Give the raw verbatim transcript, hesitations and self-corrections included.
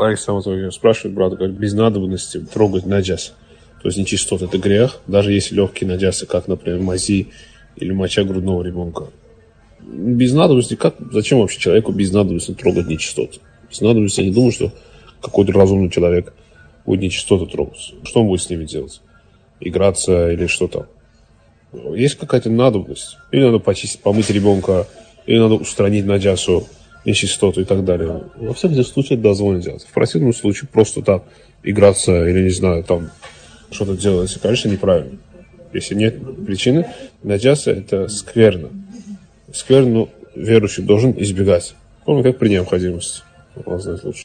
Александр спрашивает брата, как без надобности трогать наджас. То есть нечистота – это грех, даже если легкие наджасы, как, например, мази или моча грудного ребенка. Без надобности, как, зачем вообще человеку без надобности трогать нечистоты? Без надобности я не думаю, что какой-то разумный человек будет нечистоты трогать. Что он будет с ними делать? Играться или что там? Есть какая-то надобность. Или надо почистить, помыть ребенка, или надо устранить наджасу, нечистоту и так далее. Во всяком случае, это дозволено делать. В противном случае просто так играться или, не знаю, там что-то делать, конечно, неправильно. Если нет причины, наджаса – это скверно. Скверну верующий должен избегать. Ну, как при необходимости. Он знает лучше.